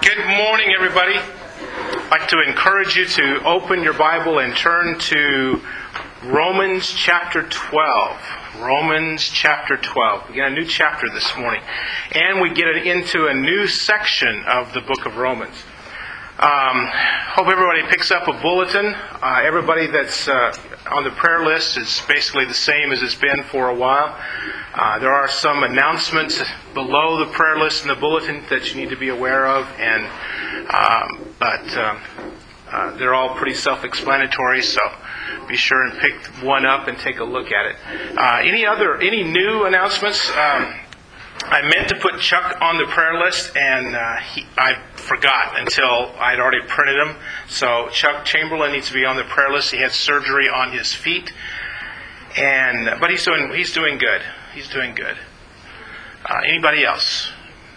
Good morning, everybody. I'd like to encourage you to open your Bible and turn to Romans chapter 12. Romans chapter 12. We get a new chapter this morning. And we get into a new section of the book of Romans. Hope everybody picks up a bulletin. Everybody that's on the prayer list is basically the same as it's been for a while. There are some announcements below the prayer list in the bulletin that you need to be aware of, but they're all pretty self-explanatory, so be sure and pick one up and take a look at it. Any new announcements? I meant to put Chuck on the prayer list, and I forgot until I'd already printed him. So Chuck Chamberlain needs to be on the prayer list. He had surgery on his feet, but he's doing good. He's doing good. Anybody else?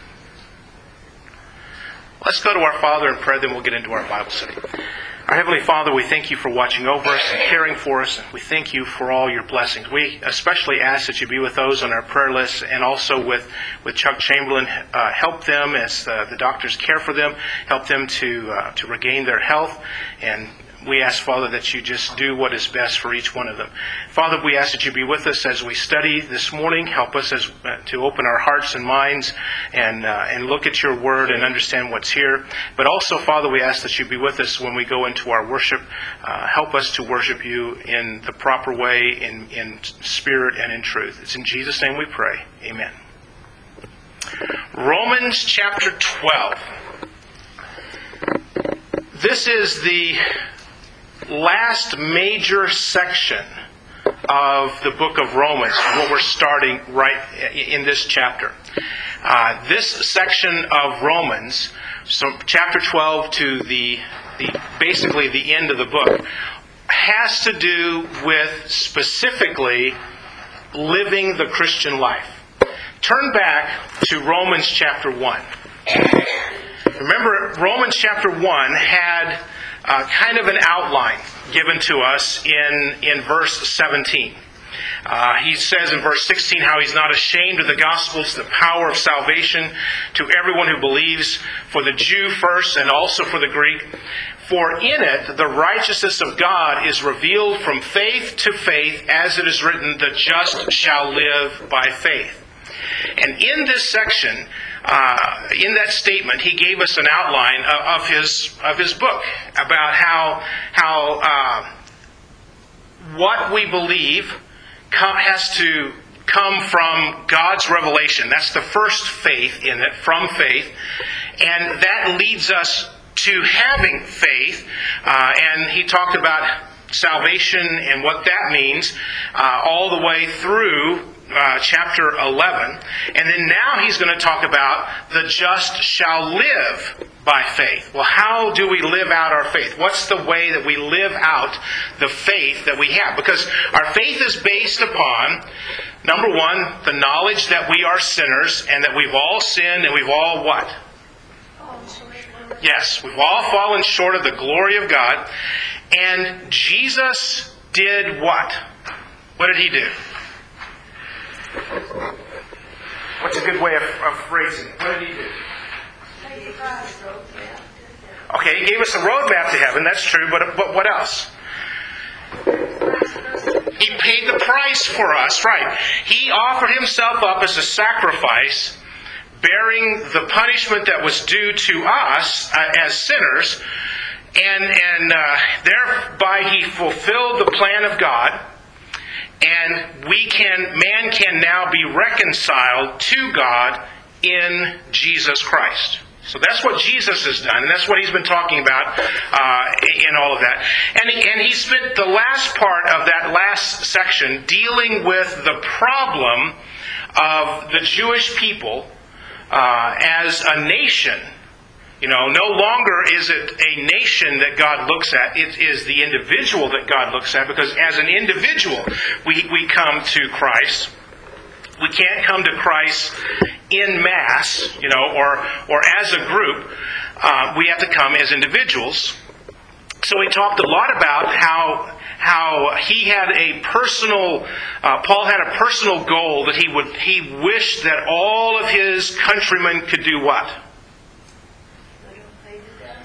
Let's go to our Father in prayer, then we'll get into our Bible study. Our Heavenly Father, we thank you for watching over us and caring for us. We thank you for all your blessings. We especially ask that you be with those on our prayer list and also with Chuck Chamberlain. Help them as the doctors care for them. Help them to regain their health. And we ask, Father, that you just do what is best for each one of them. Father, we ask that you be with us as we study this morning. Help us to open our hearts and minds and look at your word and understand what's here. But also, Father, we ask that you be with us when we go into our worship. Help us to worship you in the proper way, in spirit and in truth. It's in Jesus' name we pray. Amen. Romans chapter 12. This is the last major section of the book of Romans, what we're starting right in this chapter. This section of Romans, so chapter 12 to basically the end of the book, has to do with specifically living the Christian life. Turn back to Romans chapter 1. Remember, Romans chapter 1 had kind of an outline given to us in verse 17. He says in verse 16 how he's not ashamed of the gospel. It's the power of salvation to everyone who believes, for the Jew first and also for the Greek. For in it the righteousness of God is revealed from faith to faith, as it is written, the just shall live by faith. And in this section, in that statement, he gave us an outline of his book about how what we believe has to come from God's revelation. That's the first faith in it, from faith, and that leads us to having faith. And he talked about salvation and what that means all the way through chapter 11. And then now he's going to talk about the just shall live by faith. Well, how do we live out our faith? What's the way that we live out the faith that we have? Because our faith is based upon, number one, the knowledge that we are sinners and that we've all sinned and we've all what? Yes, we've all fallen short of the glory of God. And Jesus did what? What did he do? What's a good way of phrasing it? What did he do? Okay, he gave us a roadmap to heaven, that's true, but what else? He paid the price for us, right. He offered himself up as a sacrifice, bearing the punishment that was due to us as sinners, and thereby he fulfilled the plan of God. And man can now be reconciled to God in Jesus Christ. So that's what Jesus has done, and that's what he's been talking about in all of that. And he spent the last part of that last section dealing with the problem of the Jewish people as a nation. You know, no longer is it a nation that God looks at. It is the individual that God looks at, because as an individual, we come to Christ. We can't come to Christ en masse, or as a group. We have to come as individuals. So he talked a lot about how he had a personal, Paul had a personal goal that he wished that all of his countrymen could do what?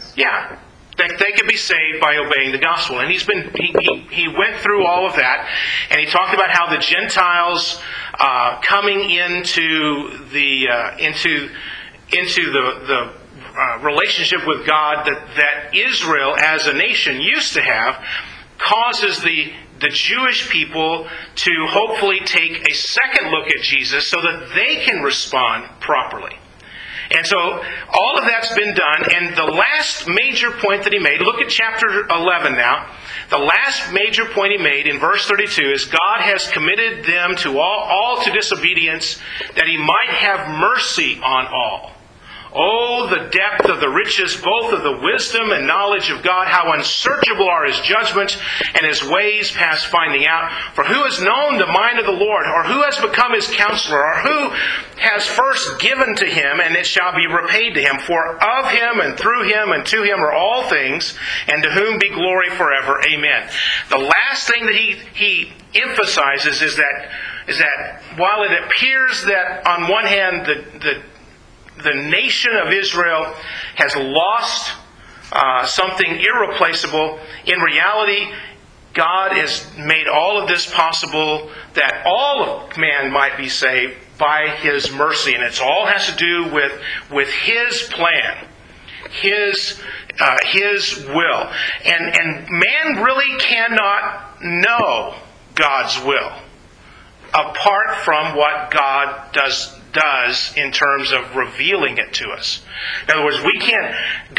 Yeah. They could be saved by obeying the gospel. And he went through all of that, and he talked about how the Gentiles coming into the relationship with God that Israel as a nation used to have causes the Jewish people to hopefully take a second look at Jesus so that they can respond properly. And so all of that's been done, and the last major point that he made, look at chapter 11 now. The last major point he made in verse 32 is God has committed them to all to disobedience, that he might have mercy on all. Oh, the depth of the riches, both of the wisdom and knowledge of God, how unsearchable are his judgments and his ways past finding out. For who has known the mind of the Lord, or who has become his counselor, or who has first given to him, and it shall be repaid to him? For of him and through him and to him are all things, and to whom be glory forever. Amen. The last thing that he emphasizes is that while it appears that on one hand the nation of Israel has lost something irreplaceable, in reality, God has made all of this possible that all of man might be saved by his mercy. And it all has to do with his plan, his will. And man really cannot know God's will apart from what God does in terms of revealing it to us. In other words, we can't.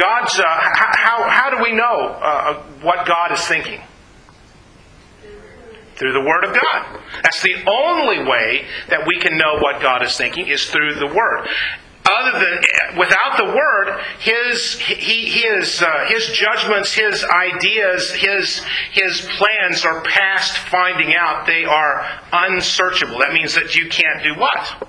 How do we know what God is thinking? Through the Word of God. That's the only way that we can know what God is thinking, is through the Word. Without the Word, his judgments, his ideas, his plans are past finding out. They are unsearchable. That means that you can't do what?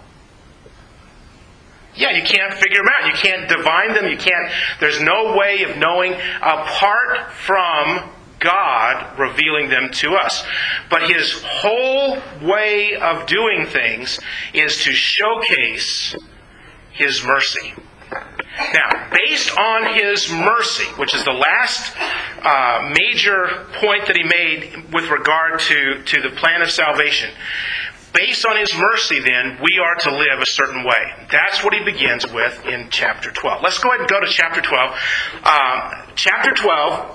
Yeah, you can't figure them out. You can't divine them. There's no way of knowing apart from God revealing them to us. But his whole way of doing things is to showcase his mercy. Now, based on his mercy, which is the last major point that he made with regard to the plan of salvation, based on his mercy, then, we are to live a certain way. That's what he begins with in chapter 12. Let's go ahead and go to chapter 12. Chapter 12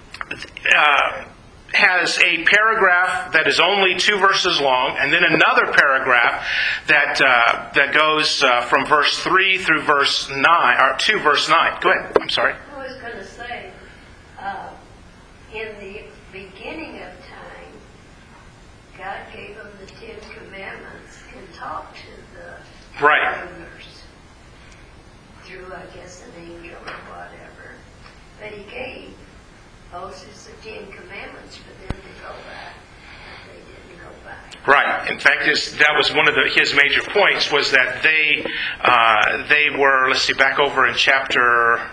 has a paragraph that is only 2 verses long, and then another paragraph that goes from verse 3 through verse 9, or 2 verse 9. Go ahead. I'm sorry. I was going to say, in the beginning of time, God gave them the 10 Commandments and talked to the rulers through, I guess, an angel or whatever. But he gave Moses the 10 Commandments for them to go back, and they didn't go back. Right. In fact, that was one of his major points, was that they were, let's see, back over in chapter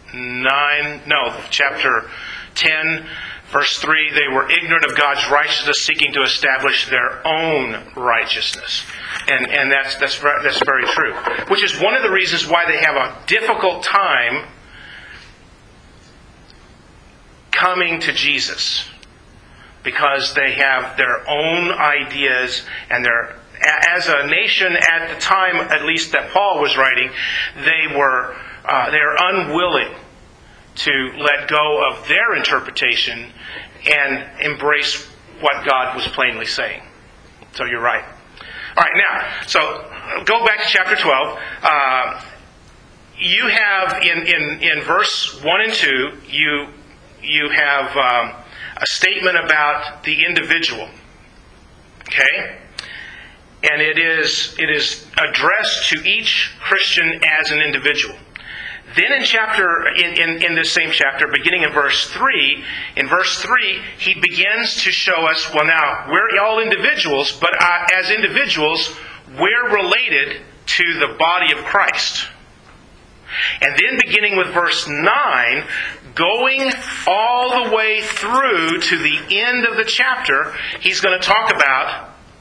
10, verse 3, they were ignorant of God's righteousness, seeking to establish their own righteousness. And that's very true. Which is one of the reasons why they have a difficult time coming to Jesus. Because they have their own ideas, and as a nation at the time, at least that Paul was writing, they're unwilling to let go of their interpretation and embrace what God was plainly saying. So you're right. All right, now, so go back to chapter 12. You have in verse 1 and 2, you have a statement about the individual. Okay? And it is addressed to each Christian as an individual. Then in this same chapter, beginning in verse 3, he begins to show us, well now, we're all individuals, but as individuals, we're related to the body of Christ. And then beginning with verse 9, going all the way through to the end of the chapter, he's going to talk about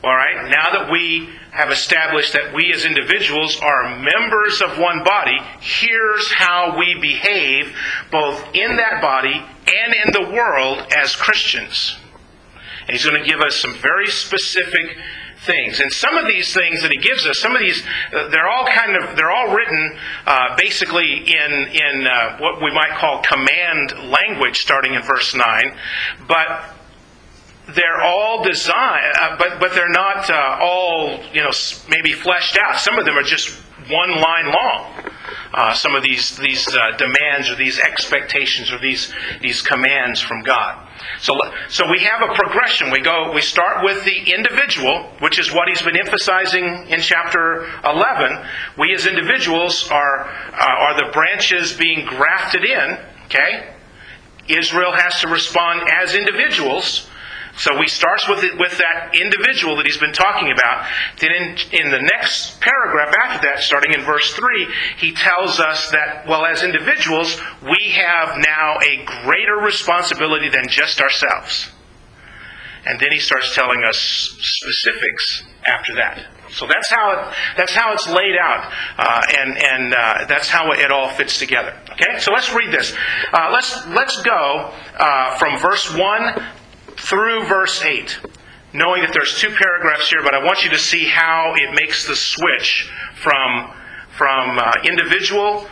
All right, now that we have established that we as individuals are members of one body, here's how we behave both in that body and in the world as Christians. And he's going to give us some very specific things. And some of these things that he gives us, some of these, they're all written basically in what we might call command language, starting in verse 9. But they're all designed, but they're not all, maybe fleshed out. Some of them are just one line long. Some of these demands or these expectations or these commands from God. So we have a progression. We start with the individual, which is what he's been emphasizing in chapter 11. We as individuals are the branches being grafted in. Okay, Israel has to respond as individuals. So he starts with that individual that he's been talking about. Then in the next paragraph after that, starting in verse 3, he tells us that, well, as individuals, we have now a greater responsibility than just ourselves. And then he starts telling us specifics after that. So that's how it's laid out, and that's how it all fits together. Okay, so let's read this. Let's go from verse 1 through verse 8, knowing that there's two paragraphs here, but I want you to see how it makes the switch from individual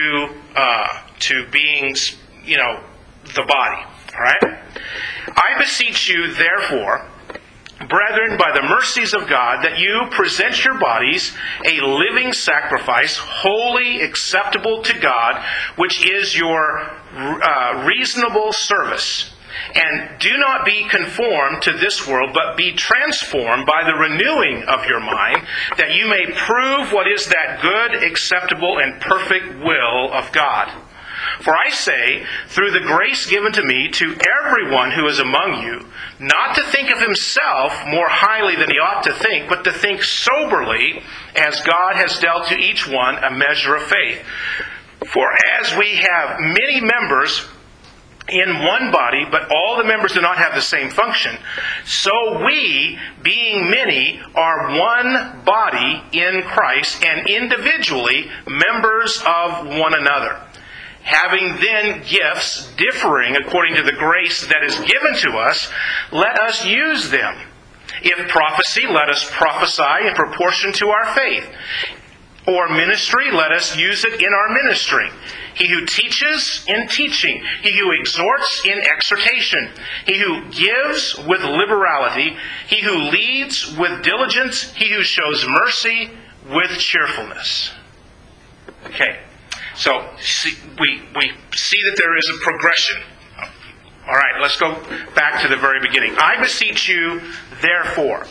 to being, the body. All right? I beseech you, therefore, brethren, by the mercies of God, that you present your bodies a living sacrifice, wholly acceptable to God, which is your reasonable service. And do not be conformed to this world, but be transformed by the renewing of your mind, that you may prove what is that good, acceptable, and perfect will of God. For I say, through the grace given to me, to everyone who is among you, not to think of himself more highly than he ought to think, but to think soberly, as God has dealt to each one a measure of faith. For as we have many members in one body, but all the members do not have the same function, so we, being many, are one body in Christ, and individually members of one another. Having then gifts differing according to the grace that is given to us, let us use them. If prophecy, let us prophesy in proportion to our faith. Or ministry, let us use it in our ministry. He who teaches, in teaching. He who exhorts, in exhortation. He who gives, with liberality. He who leads, with diligence. He who shows mercy, with cheerfulness. Okay, so we see that there is a progression. All right, let's go back to the very beginning. I beseech you, therefore.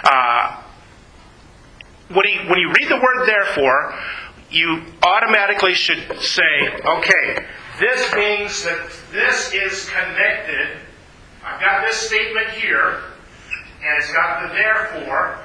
When you read the word therefore, you automatically should say, okay, this means that this is connected. I've got this statement here, and it's got the therefore.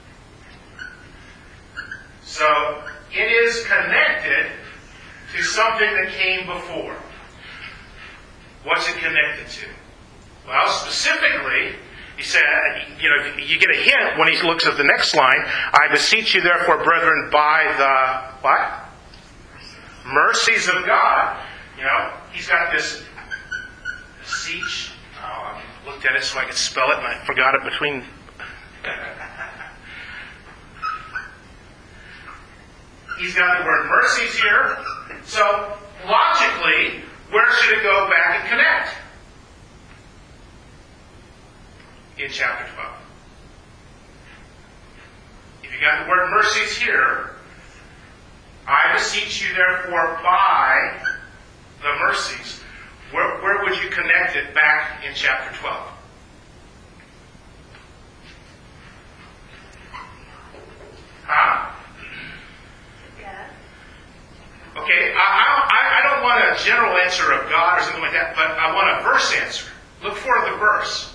So it is connected to something that came before. What's it connected to? Well, specifically, he said, you get a hint when he looks at the next line. I beseech you, therefore, brethren, by the what? Mercies of God. He's got this beseech. I looked at it so I could spell it, and I forgot it between. He's got the word mercies here. So, logically, where should it go back and connect? In chapter 12. If you got the word mercies here, I beseech you therefore by the mercies, where would you connect it back in chapter 12? Huh? Okay, I don't want a general answer of God or something like that, but I want a verse answer. Look for the verse.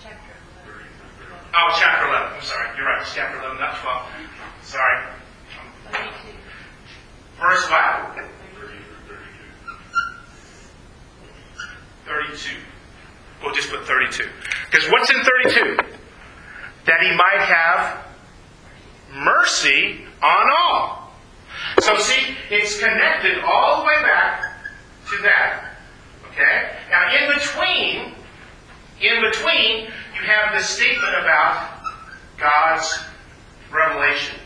Oh, chapter 11. I'm sorry. You're right. It's chapter 11, not 12. Sorry. 32. Verse what? 32. We'll just put 32. Because what's in 32? That that he might have mercy on all. So see, it's connected all the way back to that. Okay? Now in between, you have this statement about God's revelation,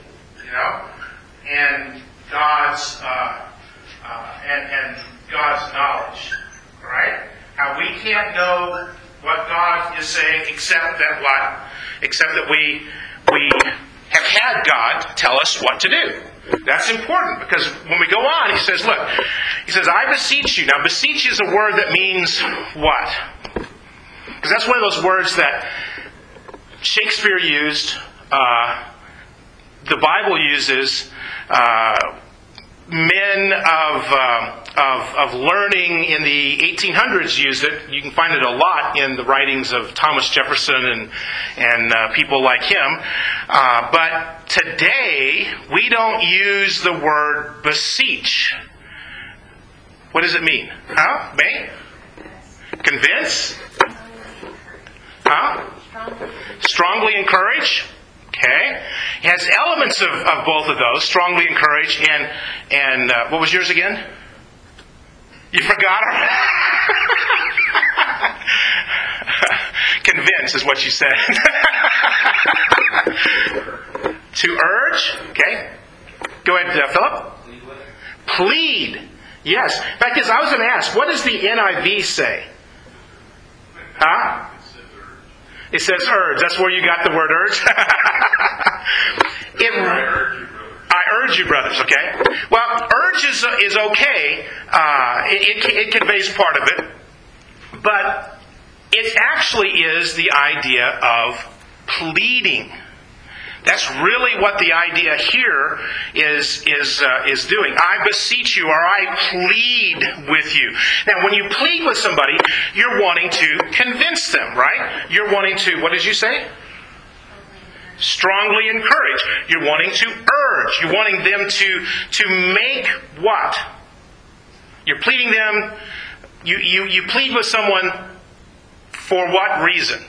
and God's and God's knowledge. All right? How we can't know what God is saying except that what? Except that we have had God tell us what to do. That's important because when we go on, he says, look, he says, I beseech you. Now, beseech is a word that means what? Because that's one of those words that Shakespeare used, the Bible uses, men of learning in the 1800s used it. You can find it a lot in the writings of Thomas Jefferson and people like him. But today, we don't use the word beseech. What does it mean? Huh? May? Convince? Huh? Strongly encourage? Okay. It has elements of both of those, strongly encourage and what was yours again? You forgot her? Convince is what you said. To urge? Okay. Go ahead, Philip. Plead. Yes. In fact, I was going to ask, what does the NIV say? Huh? It says urge. That's where you got the word urge? I urge you, brothers, okay? Well, urge is okay. It conveys part of it. But it actually is the idea of pleading. That's really what the idea here is doing. I beseech you, or I plead with you. Now, when you plead with somebody, you're wanting to convince them, right? You're wanting to, what did you say? Strongly encourage. You're wanting to urge. You're wanting them to make what? You're pleading them. You plead with someone for what reason?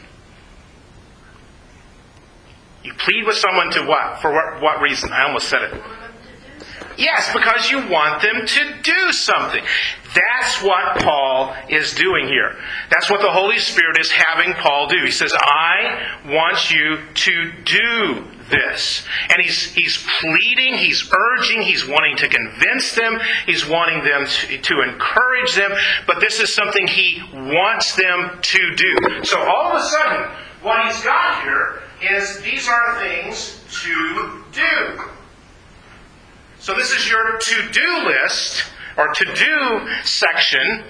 You plead with someone to what? For what reason? I almost said it. Yes, because you want them to do something. That's what Paul is doing here. That's what the Holy Spirit is having Paul do. He says, I want you to do this. And he's pleading, he's urging, he's wanting to convince them, he's wanting them to encourage them, but this is something he wants them to do. So all of a sudden, what he's got here is these are things to do. So this is your to-do list, or to-do section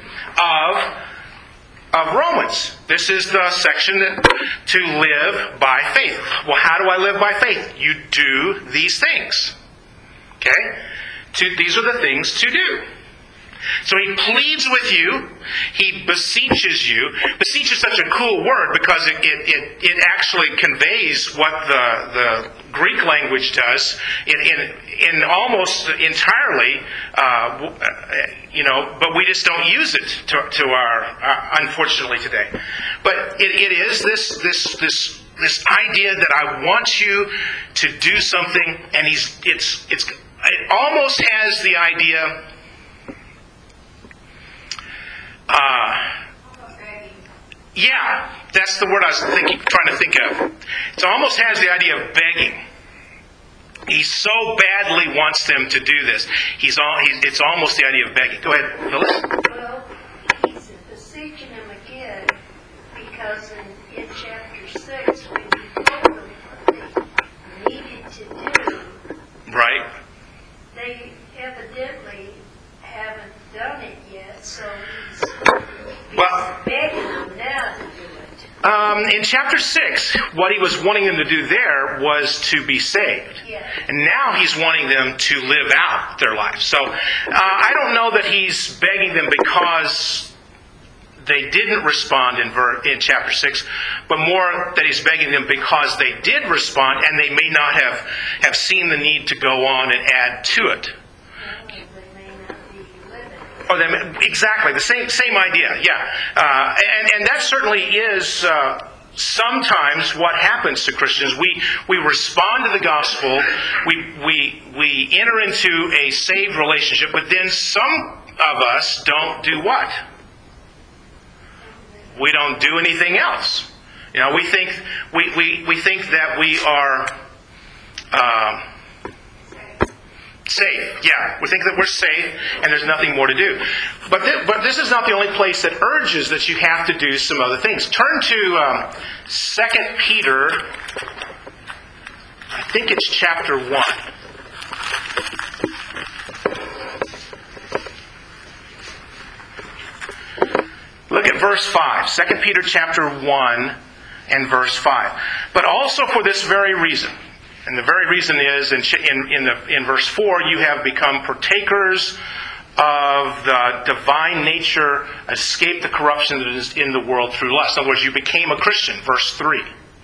of Romans. This is the section to live by faith. Well, how do I live by faith? You do these things. Okay? These are the things to do. So he pleads with you. He beseeches you. Beseech is such a cool word because it actually conveys what the Greek language does in almost entirely, but we just don't use it to our unfortunately today. But it is this idea that I want you to do something, and it almost has the idea. Yeah, that's the word I was trying to think of. It almost has the idea of begging. He so badly wants them to do this. It's almost the idea of begging. Go ahead, Phyllis. Well, he's beseeching them again because in chapter 6, when he told them what they needed to do, right? They evidently haven't done it yet, so he's begging them now to do it. In chapter 6, what he was wanting them to do there was to be saved. Yeah. And now he's wanting them to live out their life. So I don't know that he's begging them because they didn't respond in chapter 6, but more that he's begging them because they did respond and they may not have seen the need to go on and add to it. Exactly, the same idea, yeah. And that certainly is sometimes what happens to Christians, we respond to the gospel, we enter into a saved relationship, but then some of us don't do what? We don't do anything else. We think that we are safe. Yeah, we think that we're safe and there's nothing more to do. But this is not the only place that urges that you have to do some other things. Turn to 2 Peter, I think it's chapter 1. Look at verse 5. 2 Peter chapter 1 and verse 5. But also for this very reason. And the very reason is, in verse 4, you have become partakers of the divine nature, escape the corruption that is in the world through lust. In other words, you became a Christian, verse 4.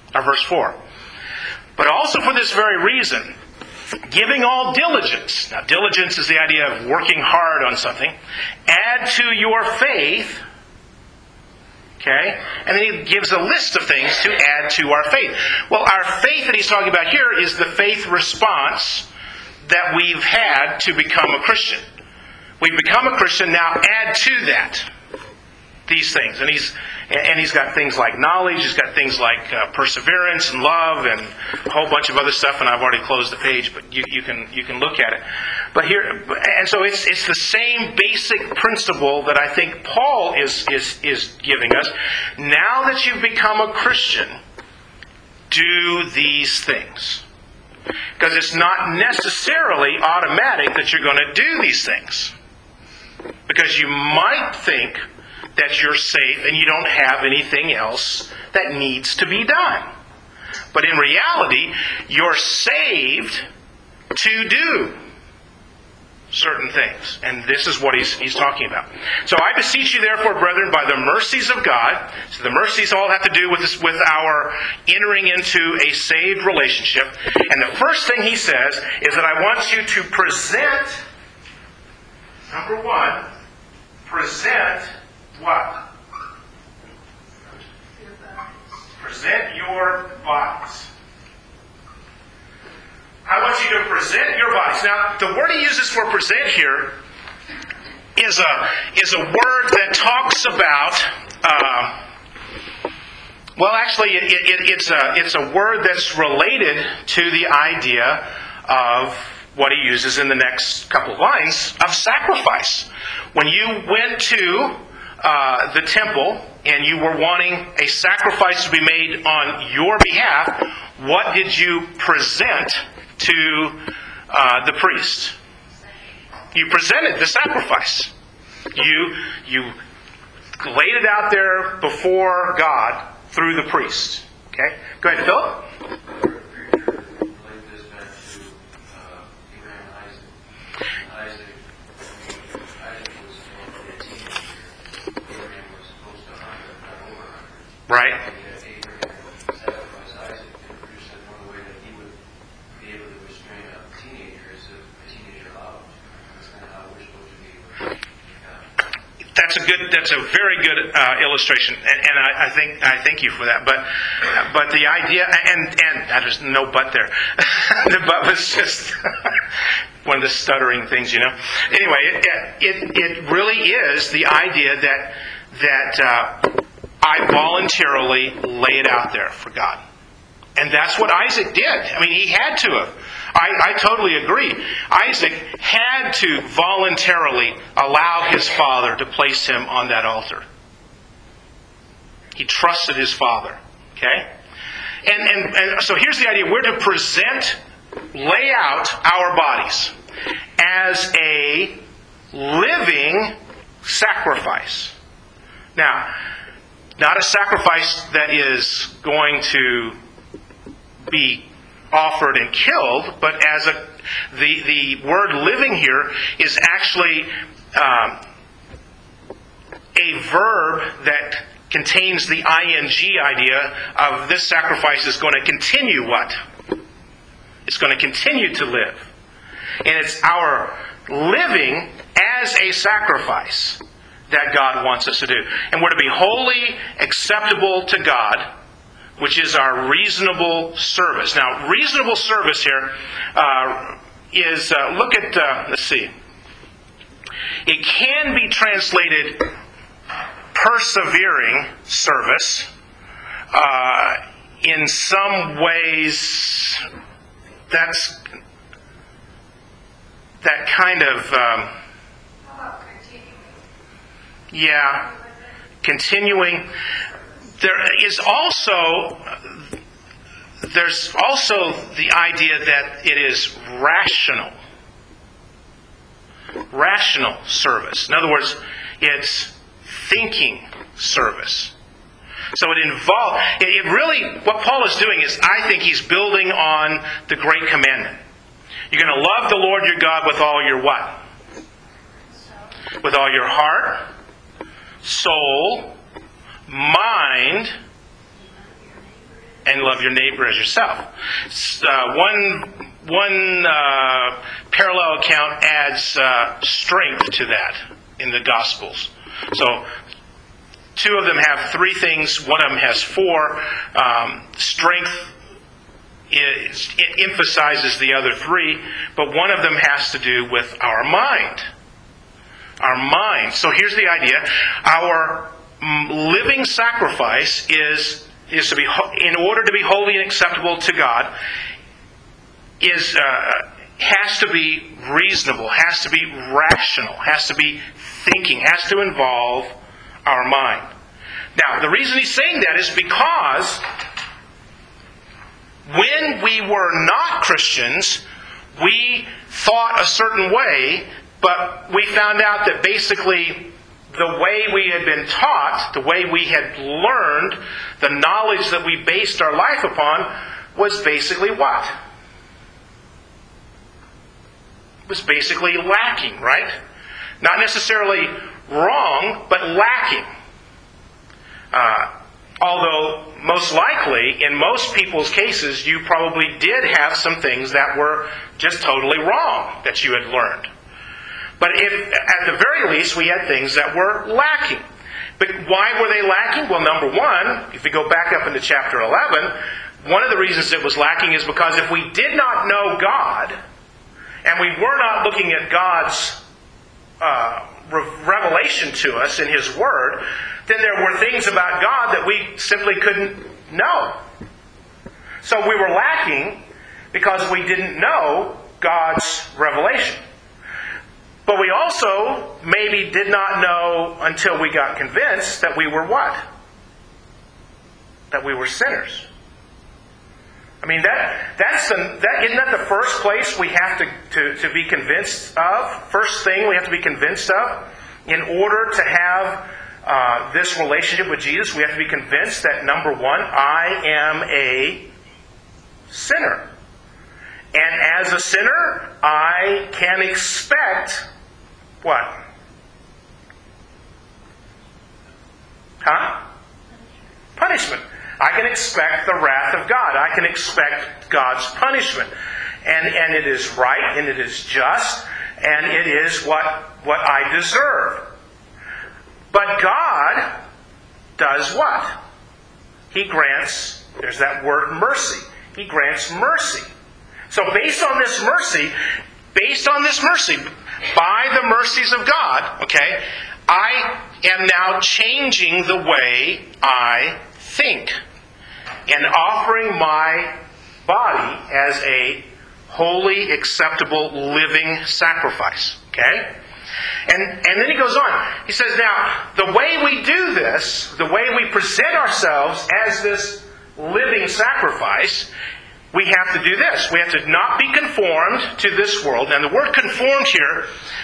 But also for this very reason, giving all diligence. Now, diligence is the idea of working hard on something. Add to your faith. Okay? And then he gives a list of things to add to our faith. Well, our faith that he's talking about here is the faith response that we've had to become a Christian. We've become a Christian, now add to that these things. And he's got things like knowledge, he's got things like perseverance and love and a whole bunch of other stuff, and I've already closed the page, but you can look at it. But here, and so it's the same basic principle that I think Paul is giving us. Now that you've become a Christian, do these things. Because it's not necessarily automatic that you're going to do these things. Because you might think that you're safe and you don't have anything else that needs to be done. But in reality, you're saved to do certain things. And this is what he's talking about. So I beseech you therefore, brethren, by the mercies of God. So the mercies all have to do with our entering into a saved relationship. And the first thing he says is that I want you to present, number one, present what? Present your bodies. I want you to present your bodies. Now, the word he uses for present here is a word that talks about. It's a word that's related to the idea of what he uses in the next couple of lines of sacrifice. When you went to the temple and you were wanting a sacrifice to be made on your behalf, what did you present to the priest? You presented the sacrifice. You laid it out there before God through the priest. Okay? Go ahead, Philip. Right. That's a very good illustration, and I thank you for that. But the idea, and there's no but there. The but was just one of the stuttering things, Anyway, it really is the idea that I voluntarily lay it out there for God. And that's what Isaac did. I mean, he had to have. I totally agree. Isaac had to voluntarily allow his father to place him on that altar. He trusted his father. Okay? And so here's the idea. We're to lay out our bodies as a living sacrifice. Now, not a sacrifice that is going to be offered and killed, but as the word living here is actually a verb that contains the ing idea of this sacrifice is going to continue what? It's going to continue to live. And it's our living as a sacrifice that God wants us to do. And we're to be wholly acceptable to God which is our reasonable service. Now, reasonable service here is, look at, let's see. It can be translated persevering service. In some ways, that's that kind of, continuing. There's also the idea that it is rational service. In other words, it's thinking service. So it really, what Paul is doing is, I think he's building on the Great Commandment. You're going to love the Lord your God with all your what? With all your heart, soul, mind, and love your neighbor as yourself. One parallel account adds strength to that in the Gospels. So, two of them have three things. One of them has four. Strength it emphasizes the other three, but one of them has to do with our mind. Our mind. So here's the idea. Our living sacrifice is to be, in order to be holy and acceptable to God, has to be reasonable, has to be rational, has to be thinking, has to involve our mind. Now, the reason he's saying that is because when we were not Christians, we thought a certain way, but we found out that basically the way we had been taught, the way we had learned, the knowledge that we based our life upon, was basically what? Was basically lacking, right? Not necessarily wrong, but lacking. Although, most likely, in most people's cases, you probably did have some things that were just totally wrong that you had learned. But at the very least, we had things that were lacking. But why were they lacking? Well, number one, if we go back up into chapter 11, one of the reasons it was lacking is because if we did not know God, and we were not looking at God's revelation to us in His Word, then there were things about God that we simply couldn't know. So we were lacking because we didn't know God's revelation. But we also maybe did not know until we got convinced that we were what? That we were sinners. I mean, isn't that the first place we have to be convinced of? First thing we have to be convinced of in order to have this relationship with Jesus, we have to be convinced that, number one, I am a sinner. And as a sinner, I can expect what? Punishment. I can expect the wrath of God. I can expect God's punishment. And it is right, and it is just, and it is what I deserve. But God does what? He grants, there's that word mercy. He grants mercy. So based on this mercy, by the mercies of God, okay, I am now changing the way I think and offering my body as a holy, acceptable, living sacrifice. Okay? And then he goes on. He says, now, the way we do this, the way we present ourselves as this living sacrifice, we have to do this. We have to not be conformed to this world. And the word conformed here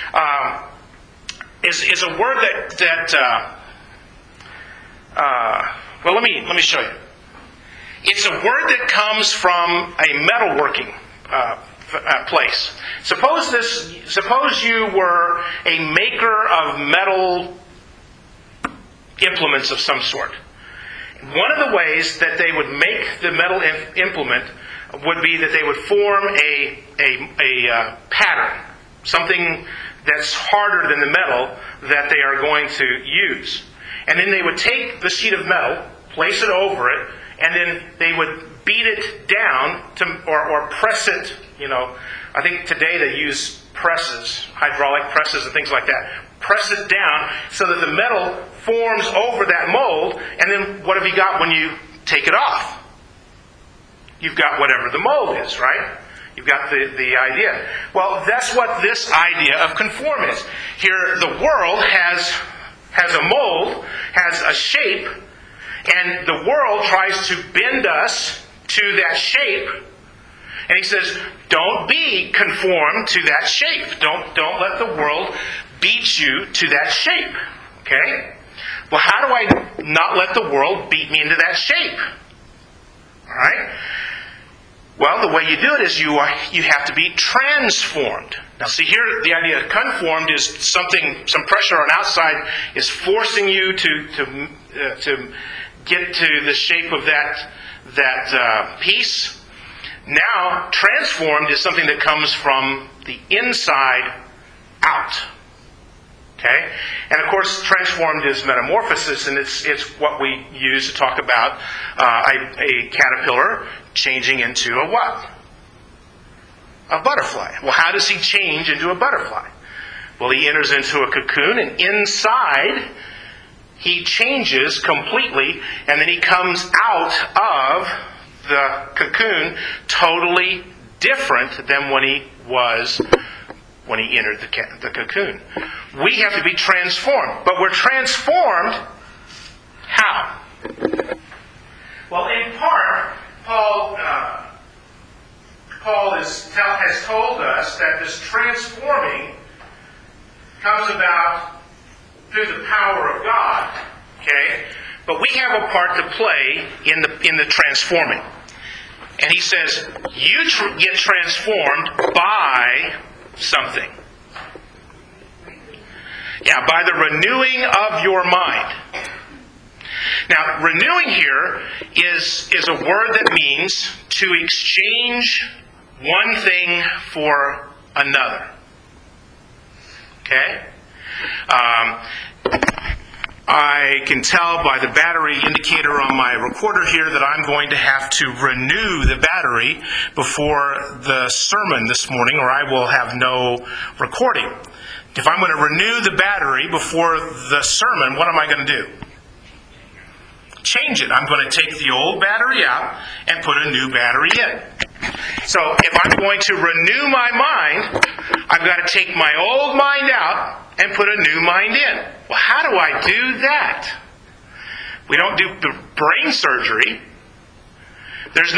is a word well, let me show you. It's a word that comes from a metalworking place. Suppose you were a maker of metal implements of some sort. One of the ways that they would make the metal implement would be that they would form a pattern, something that's harder than the metal that they are going to use. And then they would take the sheet of metal, place it over it, and then they would beat it down or press it. I think today they use presses, hydraulic presses and things like that. Press it down so that the metal forms over that mold, and then what have you got when you take it off? You've got whatever the mold is, right? You've got the idea. Well, that's what this idea of conform is. Here, the world has a mold, has a shape, and the world tries to bend us to that shape. And he says, don't be conformed to that shape. Don't let the world beat you to that shape. Okay? Well, how do I not let the world beat me into that shape? All right? Well, the way you do it is you have to be transformed. Now, see here, the idea of conformed is some pressure on outside is forcing you to get to the shape of that piece. Now, transformed is something that comes from the inside out. Okay? And of course, transformed is metamorphosis, and it's what we use to talk about a caterpillar changing into a what? A butterfly. Well, how does he change into a butterfly? Well, he enters into a cocoon, and inside he changes completely, and then he comes out of the cocoon totally different than when he entered the cocoon. We have to be transformed. But we're transformed how? Well, in part, Paul has told us that this transforming comes about through the power of God. Okay? But we have a part to play in the transforming. And he says, you get transformed by something. Yeah, by the renewing of your mind. Now, renewing here is a word that means to exchange one thing for another. Okay? I can tell by the battery indicator on my recorder here that I'm going to have to renew the battery before the sermon this morning, or I will have no recording. If I'm going to renew the battery before the sermon, what am I going to do? Change it. I'm going to take the old battery out and put a new battery in. So if I'm going to renew my mind, I've got to take my old mind out and put a new mind in. Well, how do I do that? We don't do the brain surgery. There's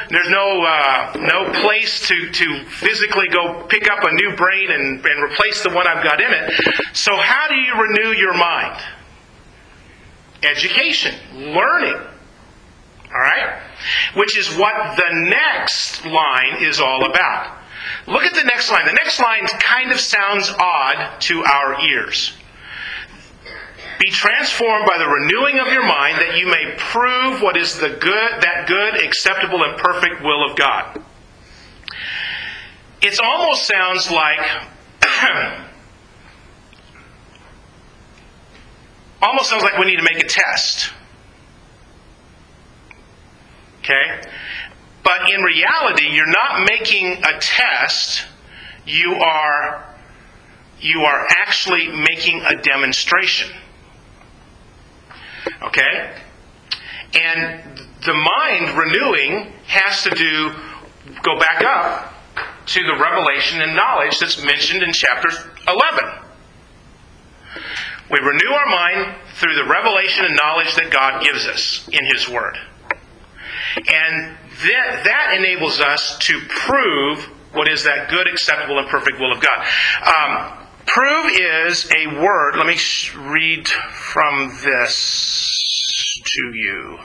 no place to physically go pick up a new brain and replace the one I've got in it. So how do you renew your mind? Education, learning. All right? Which is what the next line is all about. Look at the next line. The next line kind of sounds odd to our ears. Be transformed by the renewing of your mind, that you may prove what is that good, acceptable, and perfect will of God. It almost sounds like we need to make a test. Okay? But in reality, you're not making a test. You are actually making a demonstration. Okay? And the mind renewing has to go back up to the revelation and knowledge that's mentioned in chapter 11. We renew our mind through the revelation and knowledge that God gives us in His Word. And that enables us to prove what is that good, acceptable, and perfect will of God. Prove is a word. Let me read from this to you.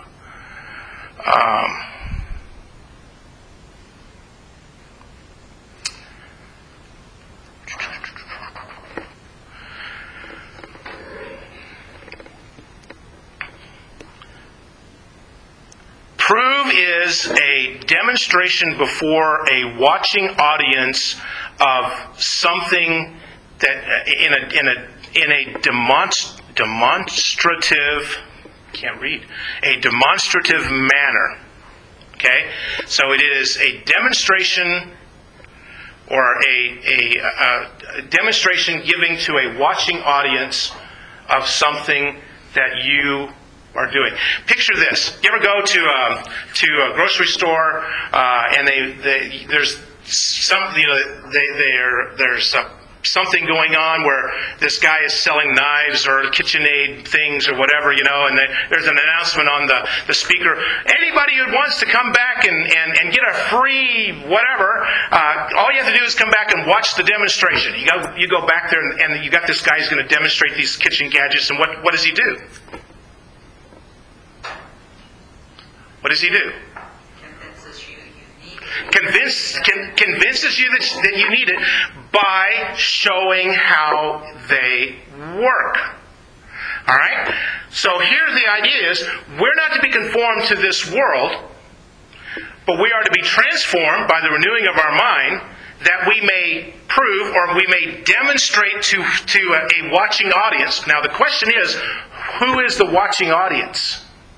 Prove is a demonstration before a watching audience of something that in a demonstrative can't read. A demonstrative manner. Okay? So it is a demonstration or a demonstration giving to a watching audience of something that you are doing. Picture this. You ever go to a grocery store and there's some, there's something going on where this guy is selling knives or KitchenAid things or whatever, and there's an announcement on the speaker. Anybody who wants to come back and get a free whatever, all you have to do is come back and watch the demonstration. You go back there and you got this guy who's going to demonstrate these kitchen gadgets, and what does he do? What does he do? Convinces you that you need it by showing how they work. All right? So here the idea is, we're not to be conformed to this world, but we are to be transformed by the renewing of our mind, that we may prove or we may demonstrate to a watching audience. Now the question is, who is the watching audience?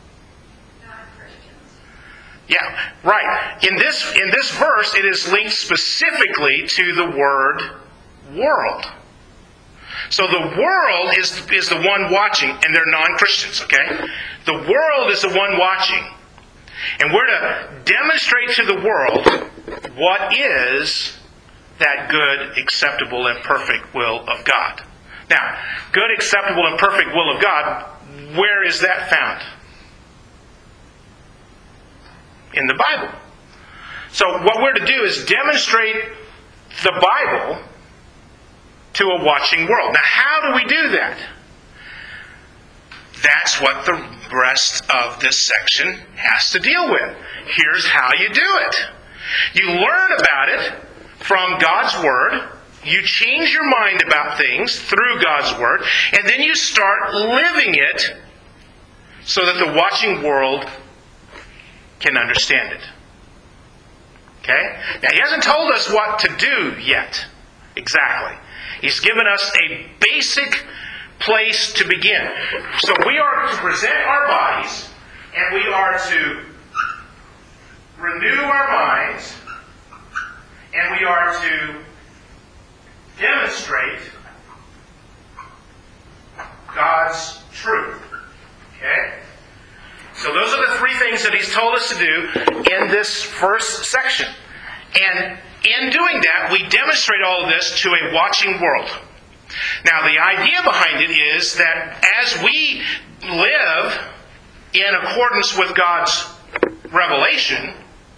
Yeah, right. In this verse, it is linked specifically to the word world. So the world is the one watching, and they're non-Christians, okay? The world is the one watching. And we're to demonstrate to the world what is that good, acceptable, and perfect will of God. Now, good, acceptable, and perfect will of God, where is that found? In the Bible. So what we're to do is demonstrate the Bible to a watching world. Now, how do we do that? That's what the rest of this section has to deal with. Here's how you do it. You learn about it from God's Word. You change your mind about things through God's Word. And then you start living it so that the watching world can understand it. Okay? Now, he hasn't told us what to do yet. Exactly. He's given us a basic place to begin. So we are to present our bodies, and we are to renew our minds, and we are to demonstrate God's truth. Okay? So those are the three things that he's told us to do in this first section. And in doing that, we demonstrate all of this to a watching world. Now, the idea behind it is that as we live in accordance with God's revelation,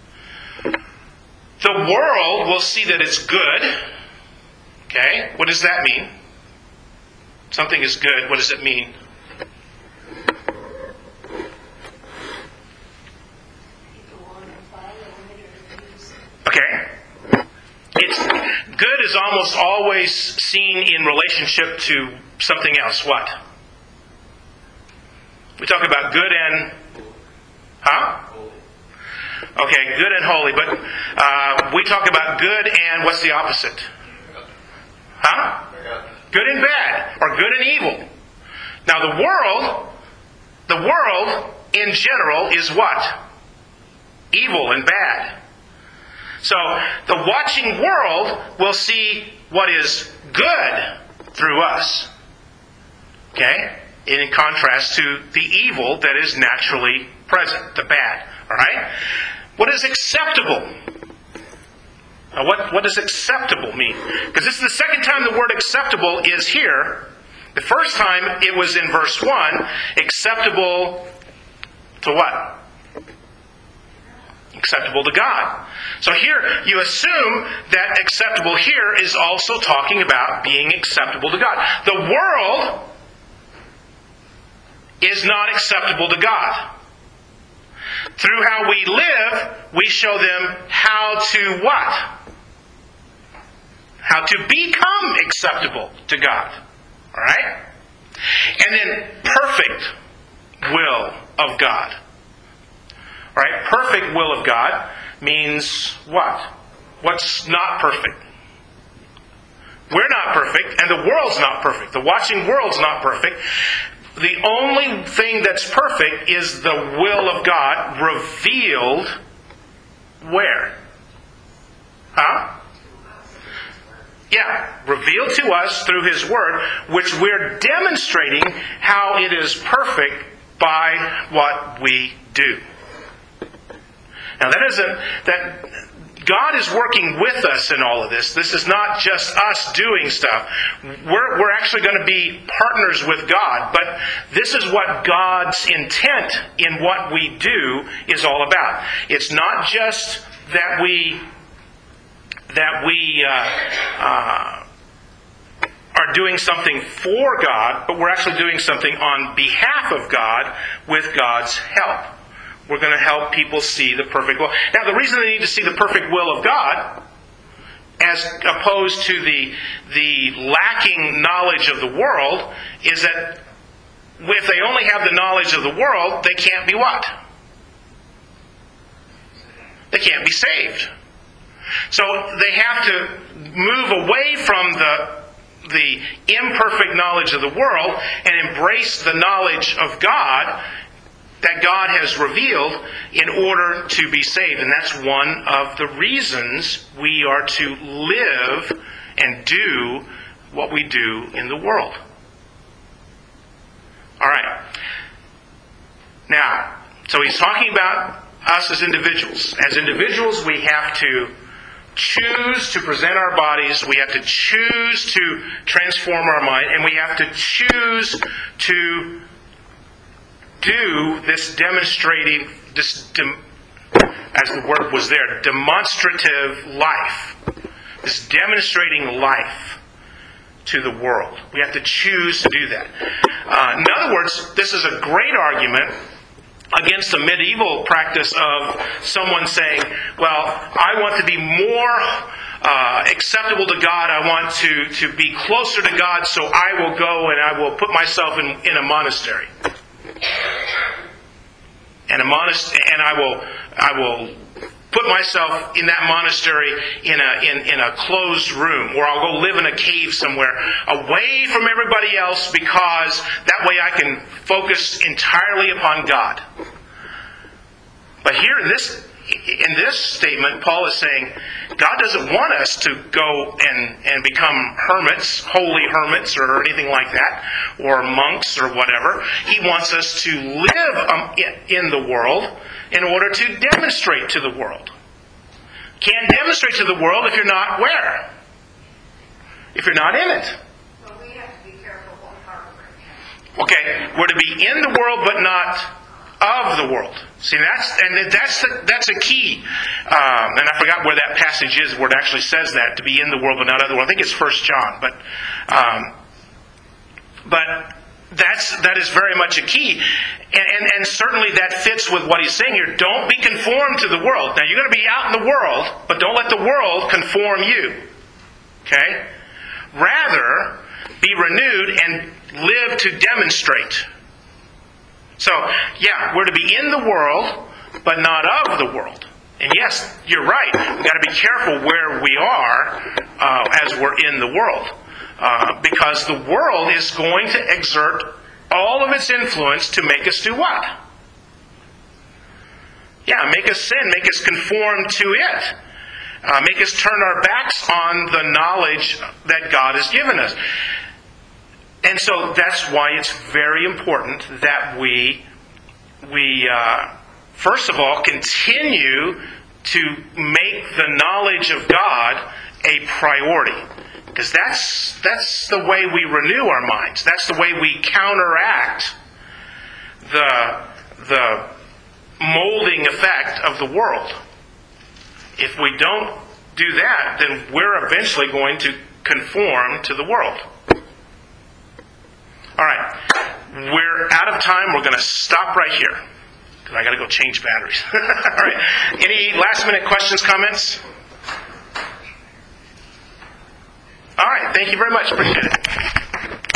the world will see that it's good. Okay? What does that mean? Something is good. What does it mean? Okay. It's good is almost always seen in relationship to something else. What? We talk about good and... Huh? Okay, good and holy. But we talk about good and what's the opposite? Huh? Good and bad. Or good and evil. Now the world in general is what? Evil and bad. So the watching world will see what is good through us. Okay? In contrast to the evil that is naturally present, the bad. Alright? What is acceptable? Now what does acceptable mean? Because this is the second time the word acceptable is here. The first time it was in verse 1. Acceptable to what? Acceptable to God. So here you assume that acceptable here is also talking about being acceptable to God. The world is not acceptable to God. Through how we live, we show them how to what? How to become acceptable to God. Alright? And then perfect will of God. Right? Perfect will of God means what? What's not perfect? We're not perfect, and the world's not perfect. The watching world's not perfect. the only thing that's perfect is the will of God revealed where? Huh? Yeah, revealed to us through His Word, which we're demonstrating how it is perfect by what we do. Now that God is working with us in all of this. This is not just us doing stuff. We're actually going to be partners with God. But this is what God's intent in what we do is all about. It's not just that we are doing something for God, but we're actually doing something on behalf of God with God's help. We're going to help people see the perfect will. Now, the reason they need to see the perfect will of God, as opposed to the lacking knowledge of the world, is that if they only have the knowledge of the world, they can't be what? They can't be saved. So they have to move away from the imperfect knowledge of the world and embrace the knowledge of God that God has revealed in order to be saved. And that's one of the reasons we are to live and do what we do in the world. All right. Now, so he's talking about us as individuals. As individuals, we have to choose to present our bodies, we have to choose to transform our mind, and we have to choose to do this demonstrating, as the word was there, demonstrative life. This demonstrating life to the world. We have to choose to do that. In other words, this is a great argument against the medieval practice of someone saying, well, I want to be more acceptable to God. I want to be closer to God, so I will go and I will put myself in a monastery. And I will put myself in that monastery in a closed room, or I'll go live in a cave somewhere away from everybody else, because that way I can focus entirely upon God. But here in this statement, Paul is saying God doesn't want us to go and become hermits, holy hermits or anything like that, or monks or whatever. He wants us to live in the world in order to demonstrate to the world. Can't demonstrate to the world if you're not where? If you're not in it. Well, we have to be careful what part we're in. Okay, we're to be in the world but not of the world. See, that's a key. And I forgot where that passage is where it actually says that, to be in the world but not of the world. I think it's 1 John. But that is very much a key. And certainly that fits with what he's saying here. Don't be conformed to the world. Now, you're going to be out in the world, but don't let the world conform you. Okay? Rather, be renewed and live to demonstrate. So, yeah, we're to be in the world, but not of the world. And yes, you're right. We've got to be careful where we are as we're in the world. Because the world is going to exert all of its influence to make us do what? Yeah, make us sin, make us conform to it. Make us turn our backs on the knowledge that God has given us. And so that's why it's very important that we first of all, continue to make the knowledge of God a priority. Because that's the way we renew our minds. That's the way we counteract the molding effect of the world. If we don't do that, then we're eventually going to conform to the world. All right, we're out of time. We're going to stop right here because I got to go change batteries. All right. Any last-minute questions, comments? All right. Thank you very much. Appreciate it.